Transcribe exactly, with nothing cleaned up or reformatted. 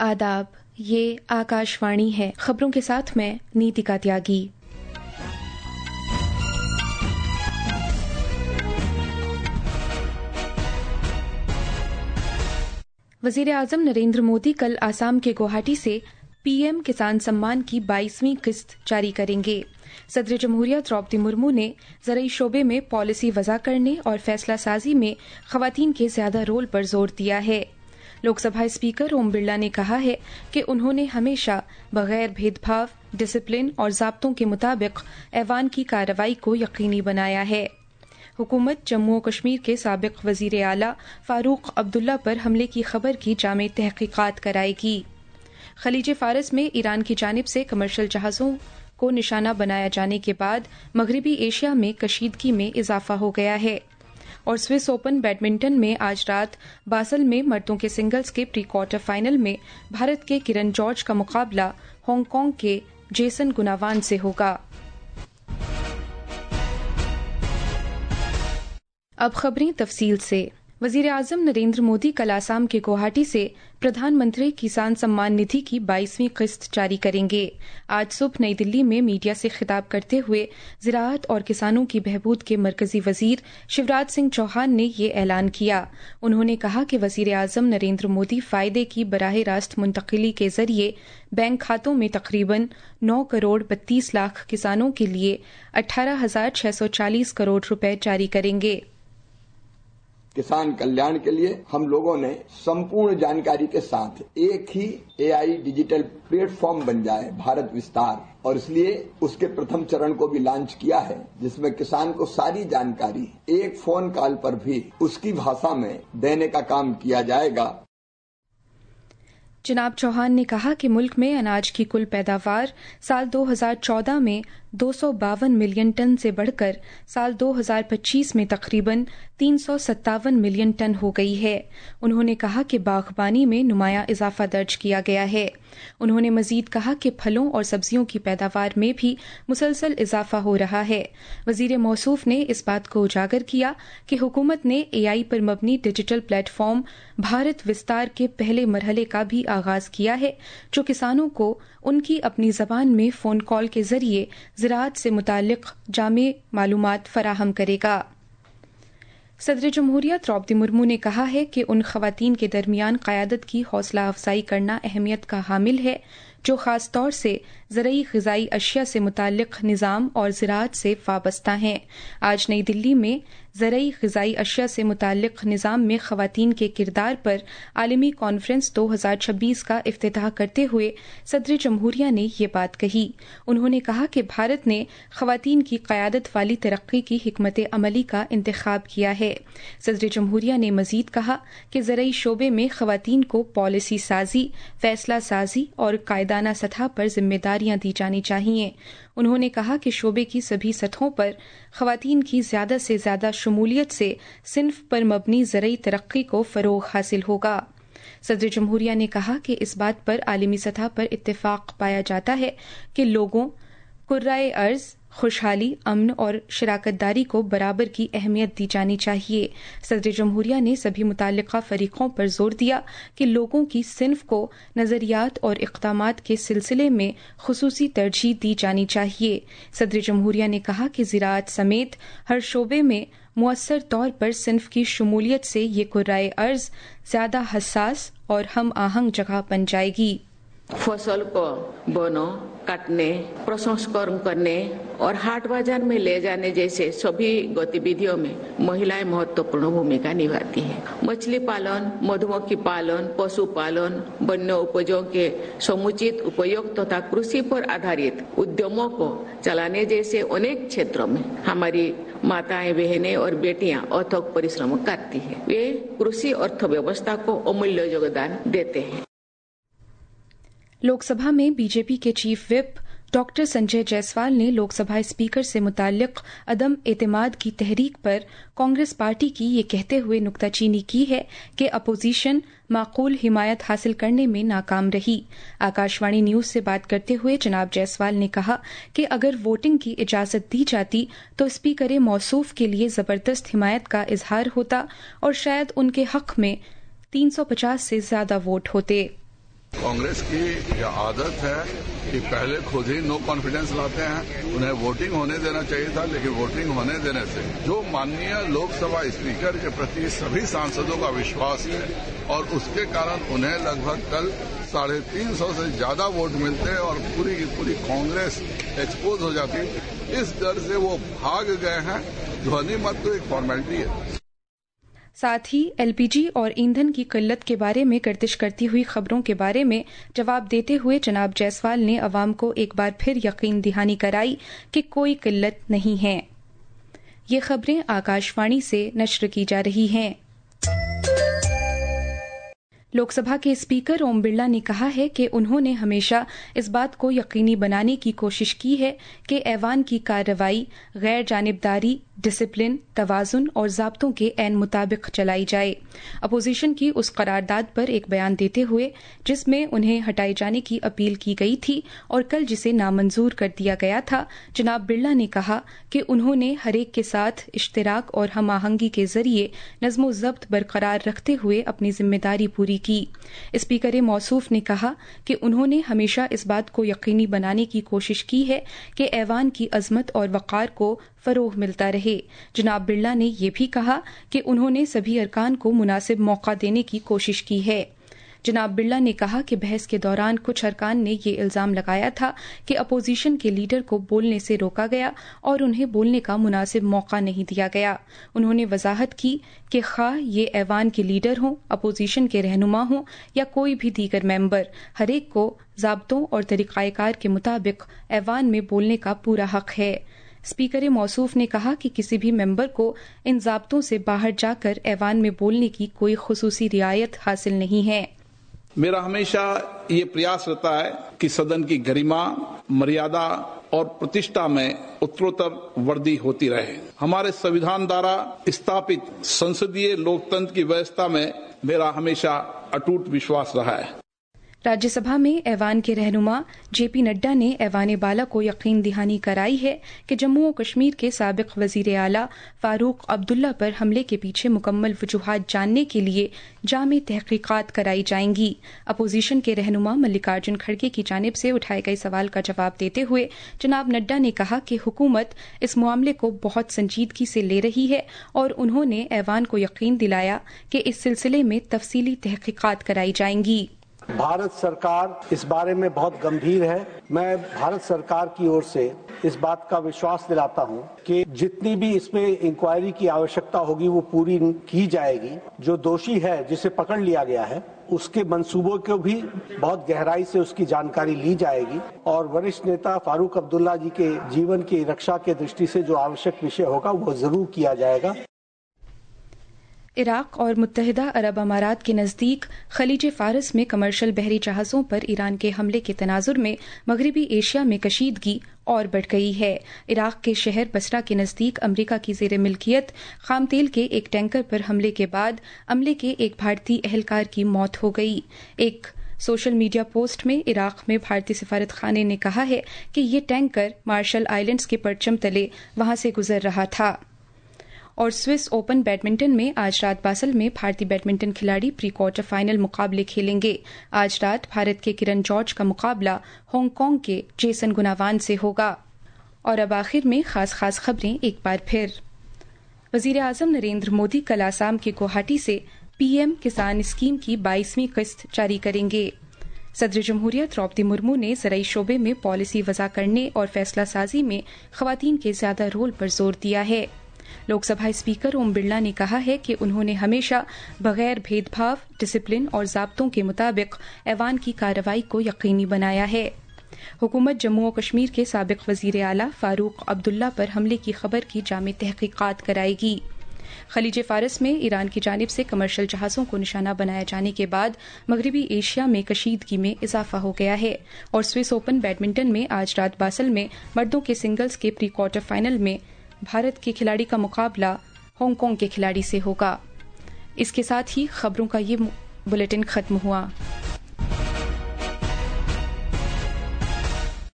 आदाब, ये आकाशवाणी है। खबरों के साथ मैं नीतिका त्यागी। वजीर आजम नरेंद्र मोदी कल आसाम के गुवाहाटी से पीएम किसान सम्मान की बाईसवीं किस्त जारी करेंगे। सदर जमहूरिया द्रौपदी मुर्मू ने ज़रई शोबे में पॉलिसी वज़ा करने और फैसला साजी में ख़वातीन के ज़्यादा रोल पर जोर दिया है। लोकसभा स्पीकर ओम बिरला ने कहा है कि उन्होंने हमेशा बगैर भेदभाव, डिसिप्लिन और ज़ाब्तों के मुताबिक ऐवान की कार्रवाई को यकीनी बनाया है। हुकूमत जम्मू और कश्मीर के साबिक वज़ीर आला फारूक अब्दुल्ला पर हमले की खबर की जामे तहकीकात कराएगी। खलीज फारस में ईरान की जानिब से कमर्शियल जहाज़ों को निशाना बनाया जाने के बाद मगरबी एशिया में कशीदगी में इजाफा हो गया है। और स्विस ओपन बैडमिंटन में आज रात बासल में मर्दों के सिंगल्स के प्री क्वार्टर फाइनल में भारत के किरण जॉर्ज का मुकाबला हांगकांग के जेसन गुनावान से होगा। अब खबरें तफसील से। वजीर आजम नरेंद्र मोदी कल आसाम के गुवाहाटी से प्रधानमंत्री किसान सम्मान निधि की बाईसवीं किस्त जारी करेंगे। आज सुबह नई दिल्ली में मीडिया से खिताब करते हुए ज़राअत और किसानों की बहबूद के मरकजी वजीर शिवराज सिंह चौहान ने ये ऐलान किया। उन्होंने कहा कि वजीर आजम नरेंद्र मोदी फायदे की बराह रास्त मुंतकिली के जरिए बैंक खातों में तकरीबन नौ करोड़ बत्तीस लाख किसानों के लिए अठारह हजार छह सौ चालीस करोड़ रुपए जारी करेंगे। किसान कल्याण के लिए हम लोगों ने संपूर्ण जानकारी के साथ एक ही एआई डिजिटल प्लेटफॉर्म बन जाए भारत विस्तार, और इसलिए उसके प्रथम चरण को भी लॉन्च किया है, जिसमें किसान को सारी जानकारी एक फोन कॉल पर भी उसकी भाषा में देने का काम किया जाएगा। जनाब चौहान ने कहा कि मुल्क में अनाज की कुल पैदावार साल दो हजार चौदह में दो सौ बावन मिलियन टन से बढ़कर साल दो हजार पच्चीस में तकरीबन तीन सौ सत्तावन मिलियन टन हो गई है। उन्होंने कहा कि बागबानी में नुमाया इजाफा दर्ज किया गया है। उन्होंने मजीद कहा कि फलों और सब्जियों की पैदावार में भी मुसलसल इजाफा हो रहा है। वजीर मौसूफ ने इस बात को उजागर किया कि हुकूमत ने एआई पर मबनी डिजिटल प्लेटफॉर्म भारत विस्तार के पहले मरहले का भी आगाज किया है, जो किसानों को उनकी अपनी जबान में फोन कॉल के जरिए ज़राअत से मुताल्लिक जामे मालूमात फराहम करेगा। सदर जमहूरिया द्रौपदी मुर्मू ने कहा है कि उन खवातीन के दरमियान क़यादत की हौसला अफजाई करना अहमियत का हामिल है जो खास तौर से ज़रई ग़िज़ाई अशिया से मुताल्लिक निज़ाम और ज़राअत से वाबस्ता हैं। आज नई दिल्ली में ज़रई ग़िज़ाई अशिया से मुताल्लिक निज़ाम में ख़वातीन के किरदार पर आलमी कॉन्फ्रेंस दो हज़ार छब्बीस का इफ्तिताह करते हुए सदर जमहूरिया ने ये बात कही। उन्होंने कहा कि भारत ने ख़वातीन की क़यादत वाली तरक्की की हिकमत अमली का इंतखाब किया है। सदर जमहूरिया ने मज़ीद कहा कि ज़रई शोबे में ख़वातीन को पॉलिसी साजी, फैसला साजी और कायदाना सतह पर जिम्मेदारियां दी जानी चाहिए। उन्होंने कहा कि शोबे की सभी सतहों पर ख़वातीन की ज़्यादा से ज़्यादा शमूलियत से सिन्फ पर मबनी ज़रई तरक्की को फ़रोग़ हासिल होगा। सदर जमहूरिया ने कहा कि इस बात पर आलमी सतह पर इत्तेफाक पाया जाता है कि लोगों कुर्राए अर्ज़, खुशहाली, अमन और शराकतदारी को बराबर की अहमियत दी जानी चाहिए। सदर जमहूरिया ने सभी मुताल्लिक़ा फ़रीक़ों पर जोर दिया कि लोगों की सिन्फ को नज़रियात और इक़दामात के सिलसिले में खुसूसी तरजीह दी जानी चाहिए। सदर जमहूरिया ने कहा कि ज़राअत समेत हर शोबे में मुअस्सर तौर पर सिन्फ की शमूलियत से ये कुर्राए अर्ज़ ज़्यादा हसास और हम आहंग जगह बन जाएगी। फसल को बोनो, काटने, प्रसंस्करण करने और हाट बाजार में ले जाने जैसे सभी गतिविधियों में महिलाएं महत्वपूर्ण भूमिका निभाती हैं। मछली पालन, मधुमक्खी पालन, पशु पालन, वन्य उपजों के समुचित उपयोग तथा कृषि पर आधारित उद्यमों को चलाने जैसे अनेक क्षेत्रों में हमारी माताएं, बहनें और बेटियां अथक परिश्रम करती हैं। वे कृषि अर्थव्यवस्था को अमूल्य योगदान देते हैं। लोकसभा में बीजेपी के chief whip doctor Sanjay Jaiswal ने लोकसभा स्पीकर से मुताल्लिक अदम एतमाद की तहरीक पर कांग्रेस पार्टी की ये कहते हुए नुक्ताचीनी की है कि अपोजिशन माकूल हिमायत हासिल करने में नाकाम रही। आकाशवाणी न्यूज से बात करते हुए जनाब जायसवाल ने कहा कि अगर वोटिंग की इजाजत दी जाती तो स्पीकर मौसूफ के लिए जबरदस्त हिमायत का इजहार होता और शायद उनके हक में तीन सौ पचास से ज्यादा वोट होते। कांग्रेस की यह आदत है कि पहले खुद ही नो कॉन्फिडेंस लाते हैं। उन्हें वोटिंग होने देना चाहिए था, लेकिन वोटिंग होने देने से जो माननीय लोकसभा स्पीकर के प्रति सभी सांसदों का विश्वास है और उसके कारण उन्हें लगभग कल साढ़े तीन सौ से ज्यादा वोट मिलते और पूरी की पूरी कांग्रेस एक्सपोज हो जाती। इस डर से वो भाग गए हैं। ध्वनि मत तो एक फॉर्मेलिटी है। साथ ही एलपीजी और ईंधन की किल्लत के बारे में गर्दिश करती हुई खबरों के बारे में जवाब देते हुए जनाब जायसवाल ने अवाम को एक बार फिर यकीन दहानी कराई कि कोई किल्लत नहीं है। ये खबरें आकाशवाणी से नश्र की जा रही हैं। लोकसभा के स्पीकर ओम बिरला ने कहा है कि उन्होंने हमेशा इस बात को यकीनी बनाने की कोशिश की है कि ऐवान की कार्रवाई गैर जानिबदारी, डिसिप्लिन, तवाजुन और ज़ाब्तों के ऐन मुताबिक चलाई जाए। अपोजिशन की उस करारदाद पर एक बयान देते हुए जिसमें उन्हें हटाए जाने की अपील की गई थी और कल जिसे नामंजूर कर दिया गया था, जनाब बिरला ने कहा कि उन्होंने हरेक के साथ इश्तिराक और हम आहंगी के जरिए नज़्मो ज़ब्त बरकरार रखते हुए अपनी जिम्मेदारी पूरी की। स्पीकर मौसूफ ने कहा कि उन्होंने हमेशा इस बात को यकीनी बनाने की कोशिश की है कि ऐवान की अजमत और वक़ार को फरोग मिलता रहे। जनाब बिरला ने यह भी कहा कि उन्होंने सभी अरकान को मुनासिब मौका देने की कोशिश की है। जनाब बिरला ने कहा कि बहस के दौरान कुछ अरकान ने ये इल्जाम लगाया था कि अपोजिशन के लीडर को बोलने से रोका गया और उन्हें बोलने का मुनासिब मौका नहीं दिया गया। उन्होंने वजाहत की कि खा ये ऐवान के लीडर हों, अपोजिशन के रहनुमा हों या कोई भी दीगर मेंबर, हरेक को ज़ाब्तों और तरीक़ाकार के मुताबिक ऐवान में बोलने का पूरा हक है। स्पीकर मौसूफ ने कहा कि किसी भी मेंबर को इन ज़ाब्तों से बाहर जाकर ऐवान में बोलने की कोई खुसूसी रियायत हासिल नहीं है। मेरा हमेशा ये प्रयास रहता है कि सदन की गरिमा, मर्यादा और प्रतिष्ठा में उत्तरोत्तर वृद्धि होती रहे। हमारे संविधान द्वारा स्थापित संसदीय लोकतंत्र की व्यवस्था में मेरा हमेशा अटूट विश्वास रहा है। राज्यसभा में ऐवान के रहनुमा जेपी नड्डा ने ऐवान बाला को यकीन दहानी कराई है कि जम्मू और कश्मीर के साबिक वजीर आला फारूक अब्दुल्ला पर हमले के पीछे मुकम्मल वजूहात जानने के लिए जामे तहकीकात कराई जाएंगी। अपोजिशन के रहनुमा मल्लिकार्जुन खड़गे की जानिब से उठाए गए सवाल का जवाब देते हुए जनाब नड्डा ने कहा कि हुकूमत इस मामले को बहुत संजीदगी से ले रही है और उन्होंने ऐवान को यकीन दिलाया कि इस सिलसिले में तफसीली तहकीकात कराई जाएंगी। भारत सरकार इस बारे में बहुत गंभीर है। मैं भारत सरकार की ओर से इस बात का विश्वास दिलाता हूं कि जितनी भी इसमें इंक्वायरी की आवश्यकता होगी वो पूरी की जाएगी। जो दोषी है जिसे पकड़ लिया गया है उसके मंसूबों को भी बहुत गहराई से उसकी जानकारी ली जाएगी और वरिष्ठ नेता फारूक अब्दुल्ला जी के जीवन की रक्षा के दृष्टि से जो आवश्यक विषय होगा वो जरूर किया जाएगा। इराक और मुत्तहिदा अरब अमारात के नज़दीक खलीज फारस में कमर्शियल बहरी जहाज़ों पर ईरान के हमले के तनाजुर में मगरबी एशिया में कशीदगी और बढ़ गई है। इराक के शहर बसरा के नज़दीक अमरीका की ज़ेर मिल्कियत खाम तेल के एक टैंकर पर हमले के बाद अमले के एक भारतीय एहलकार की मौत हो गई। एक सोशल मीडिया पोस्ट में इराक में भारतीय सफारत खाने ने कहा है कि ये टैंकर मार्शल आइलैंड्स के परचम तले वहां से गुजर रहा था। और स्विस ओपन बैडमिंटन में आज रात बासल में भारतीय बैडमिंटन खिलाड़ी प्री क्वार्टर फाइनल मुकाबले खेलेंगे। आज रात भारत के किरण जॉर्ज का मुकाबला हांगकांग के जेसन गुनावान से होगा। और अब आखिर में खास खास खबरें एक बार फिर। वजीर आजम नरेंद्र मोदी कल आसाम के गुवाहाटी से पीएम किसान स्कीम की बाईसवीं किस्त जारी करेंगे। सदर जमहूरिया द्रौपदी मुर्मू ने ज़राई शोबे में पॉलिसी वज़ा करने और फैसला साजी में ख़वातीन के ज्यादा रोल पर जोर दिया है। लोकसभा स्पीकर ओम बिरला ने कहा है कि उन्होंने हमेशा बगैर भेदभाव, डिसिप्लिन और ज़ाब्तों के मुताबिक ऐवान की कार्रवाई को यकीनी बनाया है। हुकूमत जम्मू और कश्मीर के साबिक वज़ीर आला फारूक अब्दुल्ला पर हमले की खबर की जामे तहकीकात कराएगी। खलीज फारस में ईरान की जानिब से कमर्शियल जहाज़ों को निशाना बनाए जाने के बाद मगरबी एशिया में कशीदगी में इजाफा हो गया है। और स्विस ओपन बैडमिंटन में आज रात बासल में मर्दों के सिंगल्स के प्री क्वार्टर फाइनल में भारत के खिलाड़ी का मुकाबला हांगकांग के खिलाड़ी से होगा। इसके साथ ही खबरों का ये बुलेटिन खत्म हुआ।